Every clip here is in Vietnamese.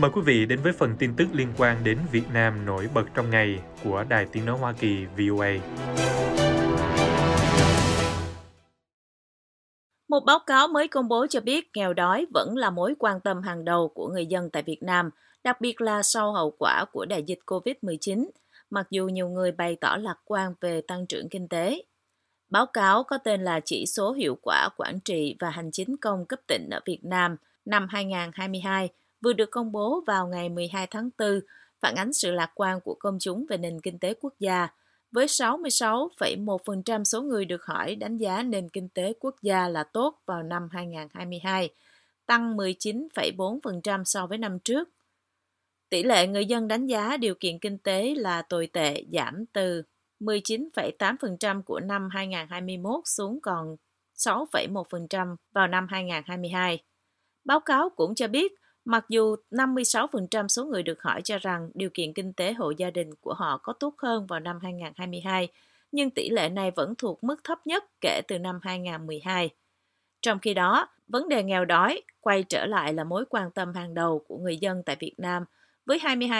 Mời quý vị đến với phần tin tức liên quan đến Việt Nam nổi bật trong ngày của Đài Tiếng nói Hoa Kỳ VOA. Một báo cáo mới công bố cho biết nghèo đói vẫn là mối quan tâm hàng đầu của người dân tại Việt Nam, đặc biệt là sau hậu quả của đại dịch COVID-19, mặc dù nhiều người bày tỏ lạc quan về tăng trưởng kinh tế. Báo cáo có tên là Chỉ số hiệu quả quản trị và hành chính công cấp tỉnh ở Việt Nam năm 2022, vừa được công bố vào ngày 12 tháng 4, phản ánh sự lạc quan của công chúng về nền kinh tế quốc gia, với 66,1% số người được hỏi đánh giá nền kinh tế quốc gia là tốt vào năm 2022, tăng 19,4% so với năm trước. Tỷ lệ người dân đánh giá điều kiện kinh tế là tồi tệ giảm từ 19,8% của năm 2021 xuống còn 6,1% vào năm 2022. Báo cáo cũng cho biết, mặc dù 56% số người được hỏi cho rằng điều kiện kinh tế hộ gia đình của họ có tốt hơn vào năm 2022, nhưng tỷ lệ này vẫn thuộc mức thấp nhất kể từ năm 2012. Trong khi đó, vấn đề nghèo đói quay trở lại là mối quan tâm hàng đầu của người dân tại Việt Nam, với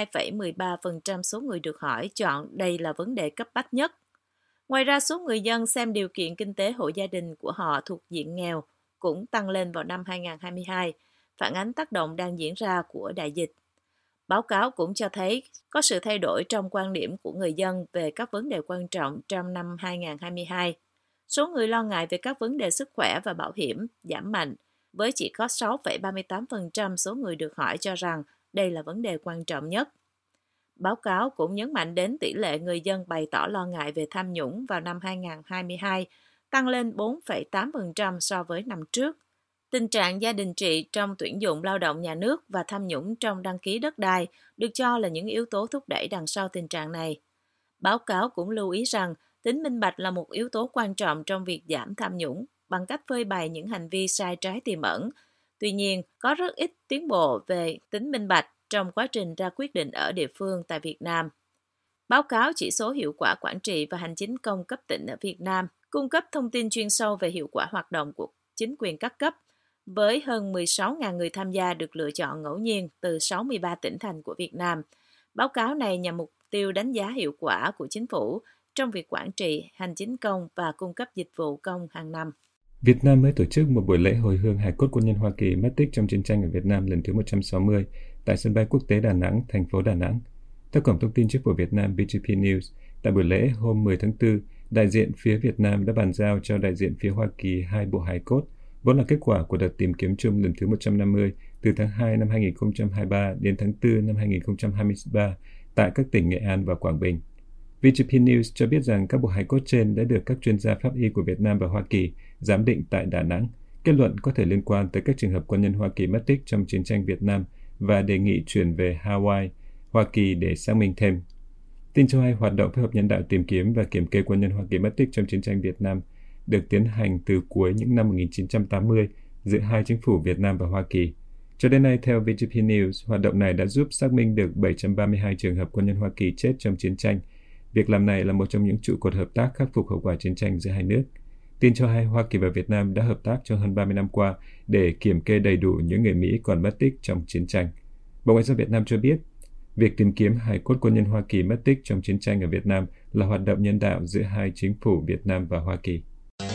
22,13% số người được hỏi chọn đây là vấn đề cấp bách nhất. Ngoài ra, số người dân xem điều kiện kinh tế hộ gia đình của họ thuộc diện nghèo cũng tăng lên vào năm 2022, phản ánh tác động đang diễn ra của đại dịch. Báo cáo cũng cho thấy có sự thay đổi trong quan điểm của người dân về các vấn đề quan trọng trong năm 2022. Số người lo ngại về các vấn đề sức khỏe và bảo hiểm giảm mạnh, với chỉ có 6,38% số người được hỏi cho rằng đây là vấn đề quan trọng nhất. Báo cáo cũng nhấn mạnh đến tỷ lệ người dân bày tỏ lo ngại về tham nhũng vào năm 2022, tăng lên 4,8% so với năm trước. Tình trạng gia đình trị trong tuyển dụng lao động nhà nước và tham nhũng trong đăng ký đất đai được cho là những yếu tố thúc đẩy đằng sau tình trạng này. Báo cáo cũng lưu ý rằng tính minh bạch là một yếu tố quan trọng trong việc giảm tham nhũng bằng cách phơi bày những hành vi sai trái tiềm ẩn. Tuy nhiên, có rất ít tiến bộ về tính minh bạch trong quá trình ra quyết định ở địa phương tại Việt Nam. Báo cáo Chỉ số hiệu quả quản trị và hành chính công cấp tỉnh ở Việt Nam cung cấp thông tin chuyên sâu về hiệu quả hoạt động của chính quyền các cấp, với hơn 16.000 người tham gia được lựa chọn ngẫu nhiên từ 63 tỉnh thành của Việt Nam. Báo cáo này nhằm mục tiêu đánh giá hiệu quả của chính phủ trong việc quản trị, hành chính công và cung cấp dịch vụ công hàng năm. Việt Nam mới tổ chức một buổi lễ hồi hương hài cốt quân nhân Hoa Kỳ mất tích trong chiến tranh ở Việt Nam lần thứ 160 tại sân bay quốc tế Đà Nẵng, thành phố Đà Nẵng. Theo Cổng Thông tin Chính phủ Việt Nam BGP News, tại buổi lễ hôm 10 tháng 4, đại diện phía Việt Nam đã bàn giao cho đại diện phía Hoa Kỳ 2 bộ hài cốt, vốn là kết quả của đợt tìm kiếm chung lần thứ 150 từ tháng 2 năm 2023 đến tháng 4 năm 2023 tại các tỉnh Nghệ An và Quảng Bình. VGP News cho biết rằng các bộ hài cốt trên đã được các chuyên gia pháp y của Việt Nam và Hoa Kỳ giám định tại Đà Nẵng, kết luận có thể liên quan tới các trường hợp quân nhân Hoa Kỳ mất tích trong chiến tranh Việt Nam và đề nghị chuyển về Hawaii, Hoa Kỳ để xác minh thêm. Tin cho hay hoạt động phối hợp nhân đạo tìm kiếm và kiểm kê quân nhân Hoa Kỳ mất tích trong chiến tranh Việt Nam được tiến hành từ cuối những năm 1980 giữa hai chính phủ Việt Nam và Hoa Kỳ. Cho đến nay, theo VGP News, hoạt động này đã giúp xác minh được 732 trường hợp quân nhân Hoa Kỳ chết trong chiến tranh. Việc làm này là một trong những trụ cột hợp tác khắc phục hậu quả chiến tranh giữa hai nước. Tin cho hay Hoa Kỳ và Việt Nam đã hợp tác trong hơn 30 năm qua để kiểm kê đầy đủ những người Mỹ còn mất tích trong chiến tranh. Bộ Ngoại giao Việt Nam cho biết, việc tìm kiếm hài cốt quân nhân Hoa Kỳ mất tích trong chiến tranh ở Việt Nam là hoạt động nhân đạo giữa hai chính phủ Việt Nam và Hoa Kỳ.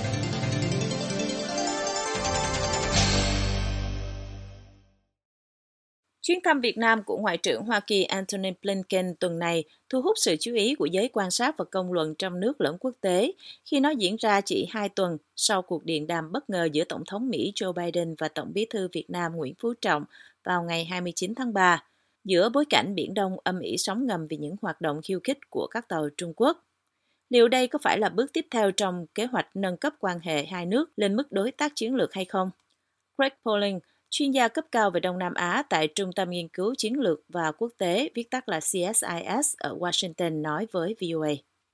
Chuyến thăm Việt Nam của Ngoại trưởng Hoa Kỳ Antony Blinken tuần này thu hút sự chú ý của giới quan sát và công luận trong nước lẫn quốc tế khi nó diễn ra chỉ 2 tuần sau cuộc điện đàm bất ngờ giữa Tổng thống Mỹ Joe Biden và Tổng bí thư Việt Nam Nguyễn Phú Trọng vào ngày 29 tháng 3, giữa bối cảnh Biển Đông âm ỉ sóng ngầm vì những hoạt động khiêu khích của các tàu Trung Quốc. Liệu đây có phải là bước tiếp theo trong kế hoạch nâng cấp quan hệ hai nước lên mức đối tác chiến lược hay không? Craig Polling, chuyên gia cấp cao về Đông Nam Á tại Trung tâm Nghiên cứu Chiến lược và Quốc tế, viết tắt là CSIS ở Washington, nói với VOA.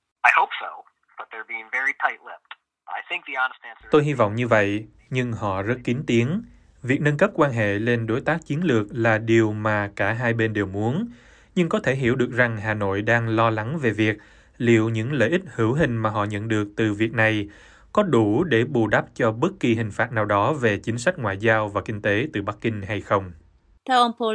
Tôi hy vọng như vậy, nhưng họ rất kín tiếng. Việc nâng cấp quan hệ lên đối tác chiến lược là điều mà cả hai bên đều muốn, nhưng có thể hiểu được rằng Hà Nội đang lo lắng về việc liệu những lợi ích hữu hình mà họ nhận được từ việc này có đủ để bù đắp cho bất kỳ hình phạt nào đó về chính sách ngoại giao và kinh tế từ Bắc Kinh hay không. Theo ông Polling,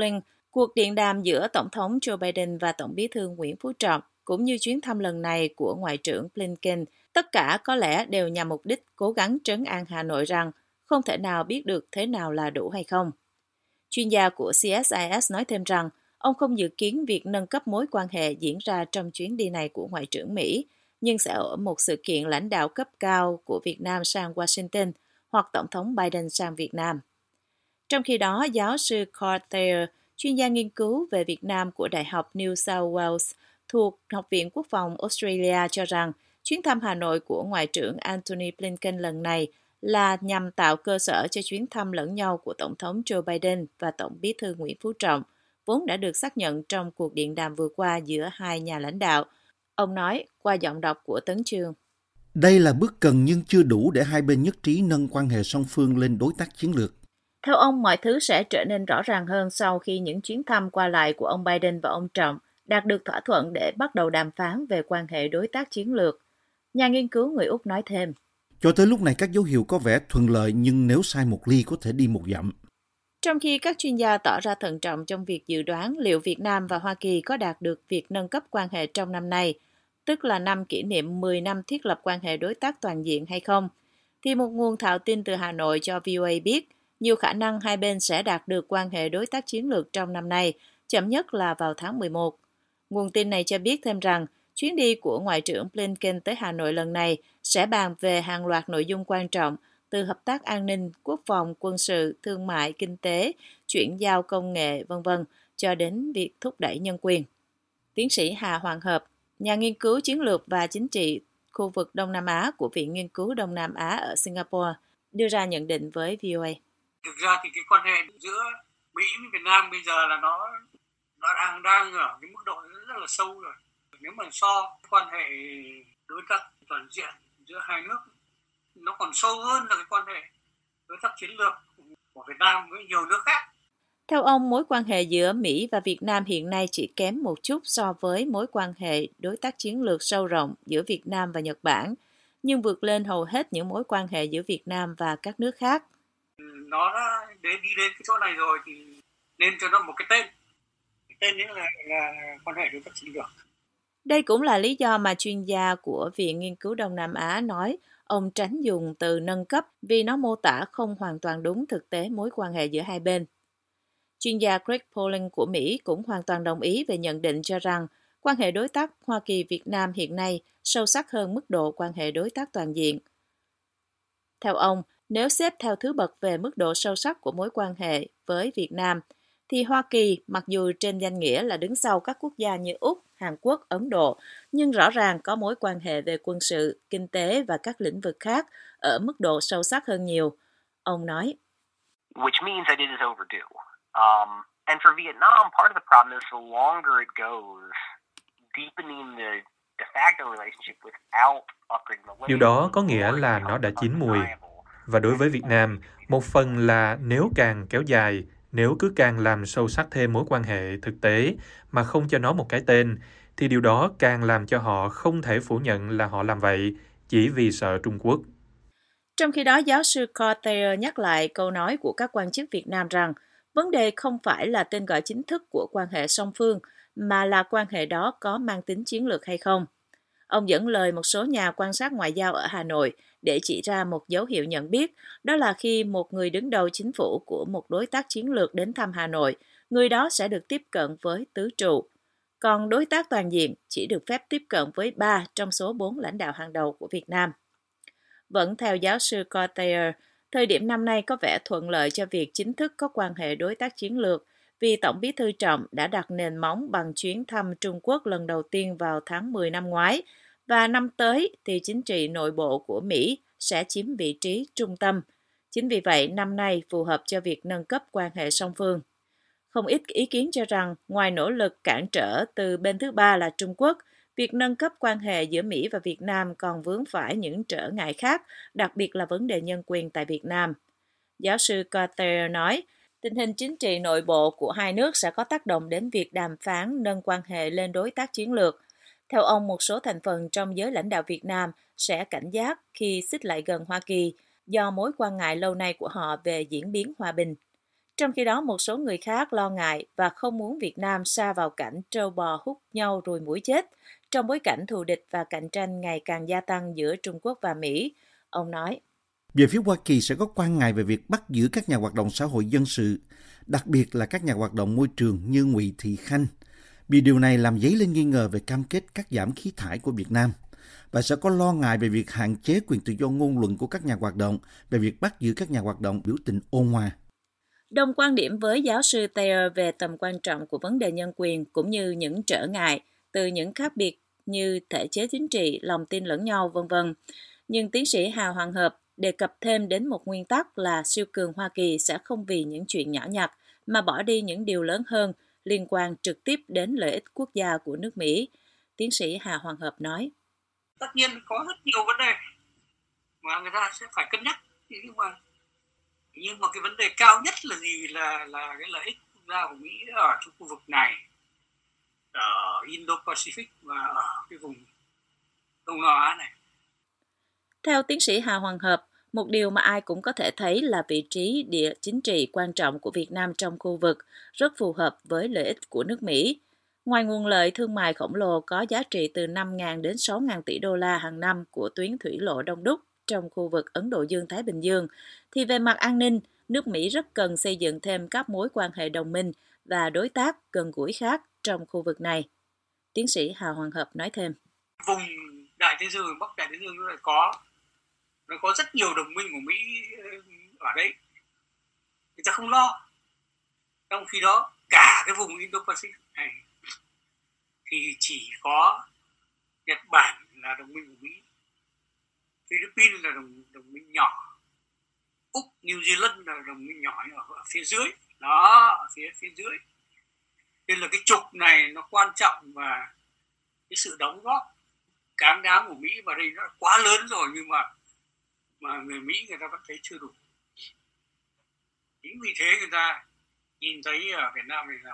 Cuộc điện đàm giữa Tổng thống Joe Biden và Tổng bí thư Nguyễn Phú Trọng, cũng như chuyến thăm lần này của Ngoại trưởng Blinken, tất cả có lẽ đều nhằm mục đích cố gắng trấn an Hà Nội rằng không thể nào biết được thế nào là đủ hay không. Chuyên gia của CSIS nói thêm rằng ông không dự kiến việc nâng cấp mối quan hệ diễn ra trong chuyến đi này của Ngoại trưởng Mỹ, nhưng sẽ ở một sự kiện lãnh đạo cấp cao của Việt Nam sang Washington hoặc Tổng thống Biden sang Việt Nam. Trong khi đó, giáo sư Carl Thayer, chuyên gia nghiên cứu về Việt Nam của Đại học New South Wales thuộc Học viện Quốc phòng Australia cho rằng chuyến thăm Hà Nội của Ngoại trưởng Antony Blinken lần này là nhằm tạo cơ sở cho chuyến thăm lẫn nhau của Tổng thống Joe Biden và Tổng bí thư Nguyễn Phú Trọng, vốn đã được xác nhận trong cuộc điện đàm vừa qua giữa hai nhà lãnh đạo. Ông nói qua giọng đọc của Tấn Chương. Đây là bước cần nhưng chưa đủ để hai bên nhất trí nâng quan hệ song phương lên đối tác chiến lược. Theo ông, mọi thứ sẽ trở nên rõ ràng hơn sau khi những chuyến thăm qua lại của ông Biden và ông Trump đạt được thỏa thuận để bắt đầu đàm phán về quan hệ đối tác chiến lược. Nhà nghiên cứu người Úc nói thêm. Cho tới lúc này các dấu hiệu có vẻ thuận lợi nhưng nếu sai một ly có thể đi một dặm. Trong khi các chuyên gia tỏ ra thận trọng trong việc dự đoán liệu Việt Nam và Hoa Kỳ có đạt được việc nâng cấp quan hệ trong năm nay, tức là năm kỷ niệm 10 năm thiết lập quan hệ đối tác toàn diện hay không, thì một nguồn thạo tin từ Hà Nội cho VOA biết nhiều khả năng hai bên sẽ đạt được quan hệ đối tác chiến lược trong năm nay, chậm nhất là vào tháng 11. Nguồn tin này cho biết thêm rằng chuyến đi của Ngoại trưởng Blinken tới Hà Nội lần này sẽ bàn về hàng loạt nội dung quan trọng từ hợp tác an ninh, quốc phòng, quân sự, thương mại, kinh tế, chuyển giao công nghệ, v.v. cho đến việc thúc đẩy nhân quyền. Tiến sĩ Hà Hoàng Hợp, nhà nghiên cứu chiến lược và chính trị khu vực Đông Nam Á của Viện Nghiên cứu Đông Nam Á ở Singapore, đưa ra nhận định với VOA. Thực ra thì cái quan hệ giữa Mỹ với Việt Nam bây giờ là nó đang ở cái mức độ rất là sâu rồi. Nếu mà so quan hệ đối tác toàn diện giữa hai nước, nó còn sâu hơn là cái quan hệ đối tác chiến lược của Việt Nam với nhiều nước khác. Theo ông, mối quan hệ giữa Mỹ và Việt Nam hiện nay chỉ kém một chút so với mối quan hệ đối tác chiến lược sâu rộng giữa Việt Nam và Nhật Bản, nhưng vượt lên hầu hết những mối quan hệ giữa Việt Nam và các nước khác. Nó đã đi đến cái chỗ này rồi thì nên cho nó một cái tên. Cái tên ấy là quan hệ đối tác chiến lược. Đây cũng là lý do mà chuyên gia của Viện Nghiên cứu Đông Nam Á nói ông tránh dùng từ nâng cấp vì nó mô tả không hoàn toàn đúng thực tế mối quan hệ giữa hai bên. Chuyên gia Greg Polling của Mỹ cũng hoàn toàn đồng ý về nhận định cho rằng quan hệ đối tác Hoa Kỳ-Việt Nam hiện nay sâu sắc hơn mức độ quan hệ đối tác toàn diện. Theo ông, nếu xếp theo thứ bậc về mức độ sâu sắc của mối quan hệ với Việt Nam, thì Hoa Kỳ, mặc dù trên danh nghĩa là đứng sau các quốc gia như Úc, Hàn Quốc, Ấn Độ, nhưng rõ ràng có mối quan hệ về quân sự, kinh tế và các lĩnh vực khác ở mức độ sâu sắc hơn nhiều. Ông nói. Which means that it is overdue. And for Vietnam, part of the problem is the longer it goes, deepening the de facto relationship without upgrading the. Điều đó có nghĩa là nó đã chín mùi. Và đối với Việt Nam, một phần là nếu càng kéo dài, nếu cứ càng làm sâu sắc thêm mối quan hệ thực tế mà không cho nó một cái tên, thì điều đó càng làm cho họ không thể phủ nhận là họ làm vậy chỉ vì sợ Trung Quốc. Trong khi đó, giáo sư Carl Thayer nhắc lại câu nói của các quan chức Việt Nam rằng vấn đề không phải là tên gọi chính thức của quan hệ song phương, mà là quan hệ đó có mang tính chiến lược hay không. Ông dẫn lời một số nhà quan sát ngoại giao ở Hà Nội để chỉ ra một dấu hiệu nhận biết, đó là khi một người đứng đầu chính phủ của một đối tác chiến lược đến thăm Hà Nội, người đó sẽ được tiếp cận với tứ trụ. Còn đối tác toàn diện chỉ được phép tiếp cận với 3 trong số 4 lãnh đạo hàng đầu của Việt Nam. Vẫn theo giáo sư Carl Thayer, thời điểm năm nay có vẻ thuận lợi cho việc chính thức có quan hệ đối tác chiến lược vì Tổng bí thư Trọng đã đặt nền móng bằng chuyến thăm Trung Quốc lần đầu tiên vào tháng 10 năm ngoái, và năm tới thì chính trị nội bộ của Mỹ sẽ chiếm vị trí trung tâm. Chính vì vậy, năm nay phù hợp cho việc nâng cấp quan hệ song phương. Không ít ý kiến cho rằng, ngoài nỗ lực cản trở từ bên thứ ba là Trung Quốc, việc nâng cấp quan hệ giữa Mỹ và Việt Nam còn vướng phải những trở ngại khác, đặc biệt là vấn đề nhân quyền tại Việt Nam. Giáo sư Carter nói, tình hình chính trị nội bộ của hai nước sẽ có tác động đến việc đàm phán nâng quan hệ lên đối tác chiến lược. Theo ông, một số thành phần trong giới lãnh đạo Việt Nam sẽ cảnh giác khi xích lại gần Hoa Kỳ do mối quan ngại lâu nay của họ về diễn biến hòa bình. Trong khi đó, một số người khác lo ngại và không muốn Việt Nam sa vào cảnh trâu bò hút nhau ruồi muỗi chết trong bối cảnh thù địch và cạnh tranh ngày càng gia tăng giữa Trung Quốc và Mỹ. Ông nói, về phía Hoa Kỳ sẽ có quan ngại về việc bắt giữ các nhà hoạt động xã hội dân sự, đặc biệt là các nhà hoạt động môi trường như Ngụy Thị Khanh, vì điều này làm dấy lên nghi ngờ về cam kết cắt giảm khí thải của Việt Nam, và sẽ có lo ngại về việc hạn chế quyền tự do ngôn luận của các nhà hoạt động về việc bắt giữ các nhà hoạt động biểu tình ôn hòa. Đồng quan điểm với giáo sư Thayer về tầm quan trọng của vấn đề nhân quyền cũng như những trở ngại từ những khác biệt như thể chế chính trị, lòng tin lẫn nhau, v.v. Nhưng tiến sĩ Hà Hoàng Hợp đề cập thêm đến một nguyên tắc là siêu cường Hoa Kỳ sẽ không vì những chuyện nhỏ nhặt mà bỏ đi những điều lớn hơn liên quan trực tiếp đến lợi ích quốc gia của nước Mỹ. Tiến sĩ Hà Hoàng Hợp nói, tất nhiên có rất nhiều vấn đề mà người ta sẽ phải cân nhắc, nhưng mà cái vấn đề cao nhất là gì, là cái lợi ích quốc gia của Mỹ ở trong khu vực này, ở Indo-Pacific và ở cái vùng Đông Nam Á này. Theo tiến sĩ Hà Hoàng Hợp, một điều mà ai cũng có thể thấy là vị trí địa chính trị quan trọng của Việt Nam trong khu vực rất phù hợp với lợi ích của nước Mỹ. Ngoài nguồn lợi thương mại khổng lồ có giá trị từ 5.000 đến 6.000 tỷ đô la hàng năm của tuyến thủy lộ đông đúc trong khu vực Ấn Độ Dương-Thái Bình Dương, thì về mặt an ninh, nước Mỹ rất cần xây dựng thêm các mối quan hệ đồng minh và đối tác gần gũi khác trong khu vực này. Tiến sĩ Hà Hoàng Hợp nói thêm, vùng Đại Tây Dương, Bắc Đại Tây Dương nó có rất nhiều đồng minh của Mỹ ở đấy, người ta không lo. Trong khi đó cả cái vùng Indo-Pacific này thì chỉ có Nhật Bản là đồng minh của Mỹ, Philippines là đồng minh nhỏ, Úc, New Zealand là đồng minh nhỏ ở phía dưới, đó, ở phía dưới. Nên là cái trục này nó quan trọng, và cái sự đóng góp cám đáng của Mỹ vào đây nó quá lớn rồi, nhưng mà người Mỹ người ta vẫn thấy chưa đủ. Chính vì thế người ta nhìn thấy ở Việt Nam này là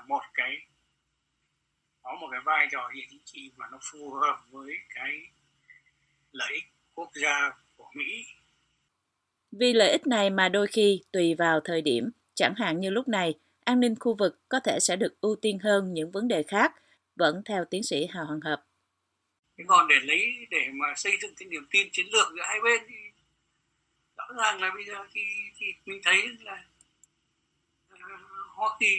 có một cái vai trò địa chính trị mà nó phù hợp với cái lợi ích quốc gia của Mỹ. Vì lợi ích này mà đôi khi tùy vào thời điểm, chẳng hạn như lúc này, an ninh khu vực có thể sẽ được ưu tiên hơn những vấn đề khác, vẫn theo tiến sĩ Hà Hoàng Hợp. Còn để mà xây dựng cái niềm tin chiến lược giữa hai bên thì rõ ràng là bây giờ thì mình thấy là Hoa Kỳ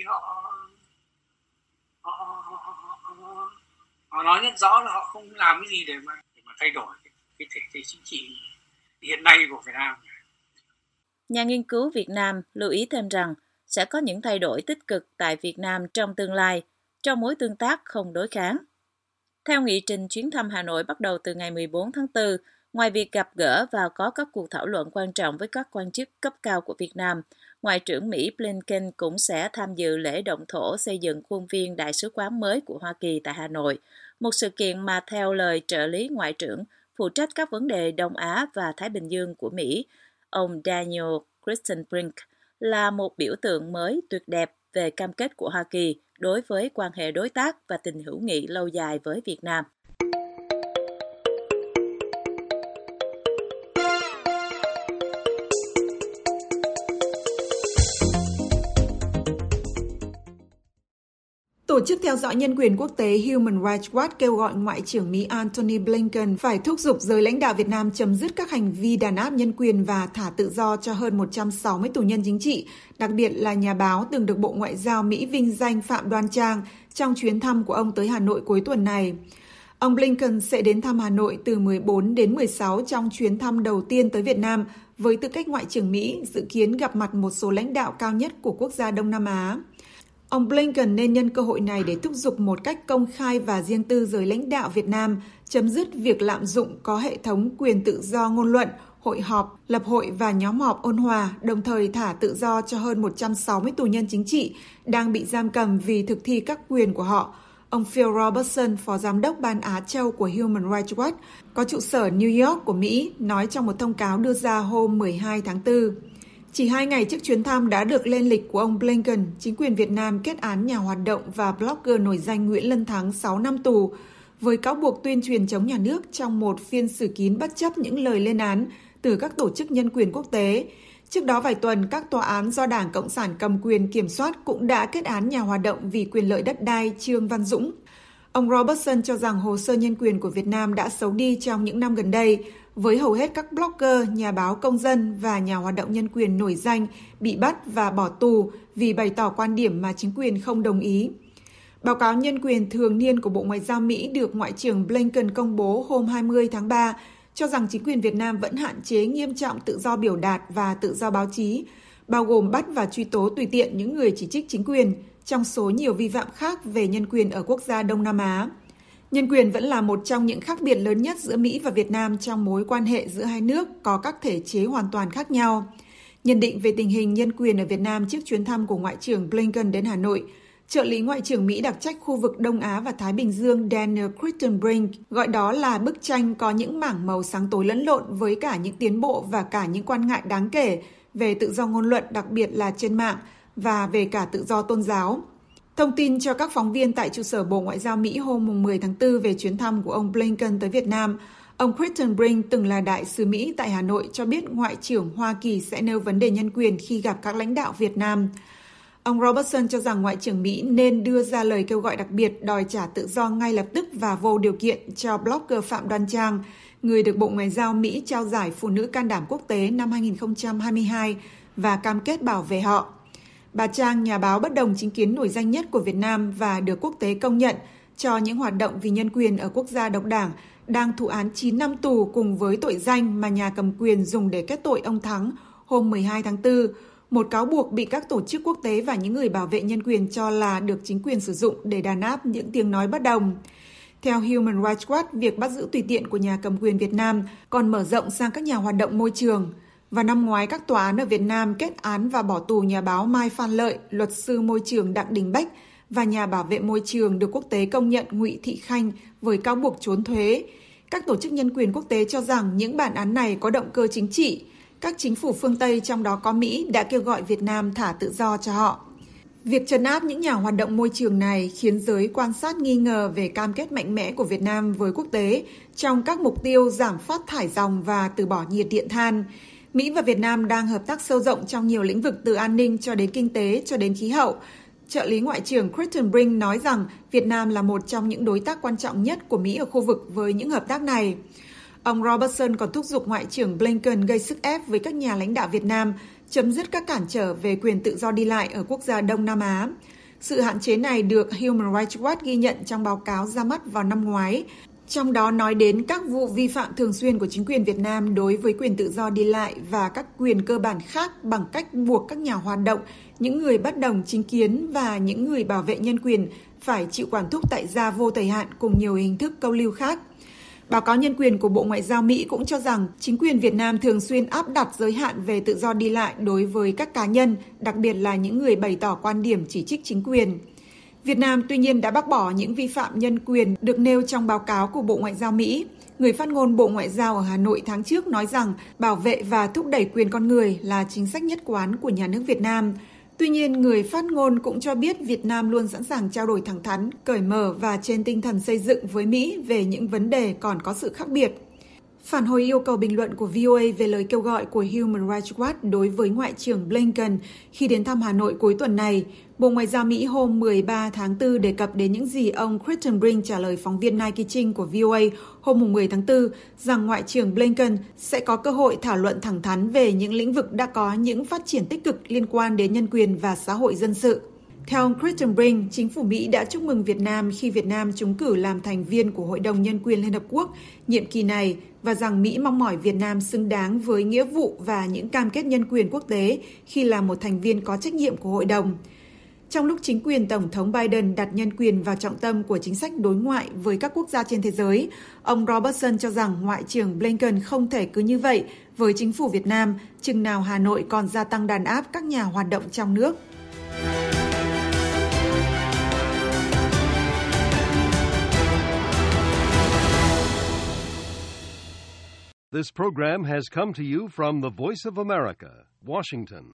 họ nói rất rõ là họ không làm cái gì để mà thay đổi cái thể chế chính trị hiện nay của Việt Nam. Nhà nghiên cứu Việt Nam lưu ý thêm rằng sẽ có những thay đổi tích cực tại Việt Nam trong tương lai trong mối tương tác không đối kháng. Theo nghị trình chuyến thăm Hà Nội bắt đầu từ ngày 14 tháng 4, ngoài việc gặp gỡ và có các cuộc thảo luận quan trọng với các quan chức cấp cao của Việt Nam, Ngoại trưởng Mỹ Blinken cũng sẽ tham dự lễ động thổ xây dựng khuôn viên Đại sứ quán mới của Hoa Kỳ tại Hà Nội, một sự kiện mà theo lời trợ lý Ngoại trưởng phụ trách các vấn đề Đông Á và Thái Bình Dương của Mỹ, ông Daniel Kritenbrink, là một biểu tượng mới tuyệt đẹp về cam kết của Hoa Kỳ đối với quan hệ đối tác và tình hữu nghị lâu dài với Việt Nam. Tổ chức theo dõi nhân quyền quốc tế Human Rights Watch kêu gọi Ngoại trưởng Mỹ Antony Blinken phải thúc giục giới lãnh đạo Việt Nam chấm dứt các hành vi đàn áp nhân quyền và thả tự do cho hơn 160 tù nhân chính trị, đặc biệt là nhà báo từng được Bộ Ngoại giao Mỹ vinh danh Phạm Đoan Trang trong chuyến thăm của ông tới Hà Nội cuối tuần này. Ông Blinken sẽ đến thăm Hà Nội từ 14 đến 16 trong chuyến thăm đầu tiên tới Việt Nam với tư cách Ngoại trưởng Mỹ, dự kiến gặp mặt một số lãnh đạo cao nhất của quốc gia Đông Nam Á. Ông Blinken nên nhân cơ hội này để thúc giục một cách công khai và riêng tư giới lãnh đạo Việt Nam chấm dứt việc lạm dụng có hệ thống quyền tự do ngôn luận, hội họp, lập hội và nhóm họp ôn hòa, đồng thời thả tự do cho hơn 160 tù nhân chính trị đang bị giam cầm vì thực thi các quyền của họ. Ông Phil Robertson, Phó Giám đốc Ban Á Châu của Human Rights Watch, có trụ sở New York của Mỹ, nói trong một thông cáo đưa ra hôm 12 tháng 4. Chỉ 2 ngày trước chuyến thăm đã được lên lịch của ông Blinken, chính quyền Việt Nam kết án nhà hoạt động và blogger nổi danh Nguyễn Lân Thắng 6 năm tù với cáo buộc tuyên truyền chống nhà nước trong một phiên xử kín bất chấp những lời lên án từ các tổ chức nhân quyền quốc tế. Trước đó vài tuần, các tòa án do Đảng Cộng sản cầm quyền kiểm soát cũng đã kết án nhà hoạt động vì quyền lợi đất đai Trương Văn Dũng. Ông Robertson cho rằng hồ sơ nhân quyền của Việt Nam đã xấu đi trong những năm gần đây, với hầu hết các blogger, nhà báo công dân và nhà hoạt động nhân quyền nổi danh bị bắt và bỏ tù vì bày tỏ quan điểm mà chính quyền không đồng ý. Báo cáo nhân quyền thường niên của Bộ Ngoại giao Mỹ được Ngoại trưởng Blinken công bố hôm 20 tháng 3 cho rằng chính quyền Việt Nam vẫn hạn chế nghiêm trọng tự do biểu đạt và tự do báo chí, bao gồm bắt và truy tố tùy tiện những người chỉ trích chính quyền, trong số nhiều vi phạm khác về nhân quyền ở quốc gia Đông Nam Á. Nhân quyền vẫn là một trong những khác biệt lớn nhất giữa Mỹ và Việt Nam trong mối quan hệ giữa hai nước có các thể chế hoàn toàn khác nhau. Nhận định về tình hình nhân quyền ở Việt Nam trước chuyến thăm của Ngoại trưởng Blinken đến Hà Nội, trợ lý Ngoại trưởng Mỹ đặc trách khu vực Đông Á và Thái Bình Dương Daniel Crittenbrink gọi đó là bức tranh có những mảng màu sáng tối lẫn lộn với cả những tiến bộ và cả những quan ngại đáng kể về tự do ngôn luận, đặc biệt là trên mạng, và về cả tự do tôn giáo. Thông tin cho các phóng viên tại trụ sở Bộ Ngoại giao Mỹ hôm 10 tháng 4 về chuyến thăm của ông Blinken tới Việt Nam, ông Crittenbrink từng là đại sứ Mỹ tại Hà Nội cho biết Ngoại trưởng Hoa Kỳ sẽ nêu vấn đề nhân quyền khi gặp các lãnh đạo Việt Nam. Ông Robertson cho rằng Ngoại trưởng Mỹ nên đưa ra lời kêu gọi đặc biệt đòi trả tự do ngay lập tức và vô điều kiện cho blogger Phạm Đoan Trang, người được Bộ Ngoại giao Mỹ trao giải Phụ nữ can đảm quốc tế năm 2022 và cam kết bảo vệ họ. Bà Trang, nhà báo bất đồng chính kiến nổi danh nhất của Việt Nam và được quốc tế công nhận cho những hoạt động vì nhân quyền ở quốc gia độc đảng, đang thụ án 9 năm tù cùng với tội danh mà nhà cầm quyền dùng để kết tội ông Thắng hôm 12 tháng 4, một cáo buộc bị các tổ chức quốc tế và những người bảo vệ nhân quyền cho là được chính quyền sử dụng để đàn áp những tiếng nói bất đồng. Theo Human Rights Watch, việc bắt giữ tùy tiện của nhà cầm quyền Việt Nam còn mở rộng sang các nhà hoạt động môi trường. Vào năm ngoái, các tòa án ở Việt Nam kết án và bỏ tù nhà báo Mai Phan Lợi, luật sư môi trường Đặng Đình Bách và nhà bảo vệ môi trường được quốc tế công nhận Ngụy Thị Khanh với cáo buộc trốn thuế. Các tổ chức nhân quyền quốc tế cho rằng những bản án này có động cơ chính trị. Các chính phủ phương Tây, trong đó có Mỹ, đã kêu gọi Việt Nam thả tự do cho họ. Việc trấn áp những nhà hoạt động môi trường này khiến giới quan sát nghi ngờ về cam kết mạnh mẽ của Việt Nam với quốc tế trong các mục tiêu giảm phát thải ròng và từ bỏ nhiệt điện than. Mỹ và Việt Nam đang hợp tác sâu rộng trong nhiều lĩnh vực từ an ninh cho đến kinh tế cho đến khí hậu. Trợ lý Ngoại trưởng Crittenbrink nói rằng Việt Nam là một trong những đối tác quan trọng nhất của Mỹ ở khu vực với những hợp tác này. Ông Robertson còn thúc giục Ngoại trưởng Blinken gây sức ép với các nhà lãnh đạo Việt Nam chấm dứt các cản trở về quyền tự do đi lại ở quốc gia Đông Nam Á. Sự hạn chế này được Human Rights Watch ghi nhận trong báo cáo ra mắt vào năm ngoái, trong đó nói đến các vụ vi phạm thường xuyên của chính quyền Việt Nam đối với quyền tự do đi lại và các quyền cơ bản khác bằng cách buộc các nhà hoạt động, những người bất đồng chính kiến và những người bảo vệ nhân quyền phải chịu quản thúc tại gia vô thời hạn cùng nhiều hình thức câu lưu khác. Báo cáo nhân quyền của Bộ Ngoại giao Mỹ cũng cho rằng chính quyền Việt Nam thường xuyên áp đặt giới hạn về tự do đi lại đối với các cá nhân, đặc biệt là những người bày tỏ quan điểm chỉ trích chính quyền. Việt Nam tuy nhiên đã bác bỏ những vi phạm nhân quyền được nêu trong báo cáo của Bộ Ngoại giao Mỹ. Người phát ngôn Bộ Ngoại giao ở Hà Nội tháng trước nói rằng bảo vệ và thúc đẩy quyền con người là chính sách nhất quán của nhà nước Việt Nam. Tuy nhiên, người phát ngôn cũng cho biết Việt Nam luôn sẵn sàng trao đổi thẳng thắn, cởi mở và trên tinh thần xây dựng với Mỹ về những vấn đề còn có sự khác biệt. Phản hồi yêu cầu bình luận của VOA về lời kêu gọi của Human Rights Watch đối với Ngoại trưởng Blinken khi đến thăm Hà Nội cuối tuần này, Bộ Ngoại giao Mỹ hôm 13 tháng 4 đề cập đến những gì ông Crittenbrink trả lời phóng viên Nike Trinh của VOA hôm 10 tháng 4 rằng Ngoại trưởng Blinken sẽ có cơ hội thảo luận thẳng thắn về những lĩnh vực đã có những phát triển tích cực liên quan đến nhân quyền và xã hội dân sự. Theo ông Crittenbrink, chính phủ Mỹ đã chúc mừng Việt Nam khi Việt Nam trúng cử làm thành viên của Hội đồng Nhân quyền Liên Hợp Quốc nhiệm kỳ này và rằng Mỹ mong mỏi Việt Nam xứng đáng với nghĩa vụ và những cam kết nhân quyền quốc tế khi là một thành viên có trách nhiệm của Hội đồng. Trong lúc chính quyền Tổng thống Biden đặt nhân quyền vào trọng tâm của chính sách đối ngoại với các quốc gia trên thế giới, ông Robertson cho rằng Ngoại trưởng Blinken không thể cứ như vậy với chính phủ Việt Nam, chừng nào Hà Nội còn gia tăng đàn áp các nhà hoạt động trong nước. This program has come to you from the Voice of America, Washington.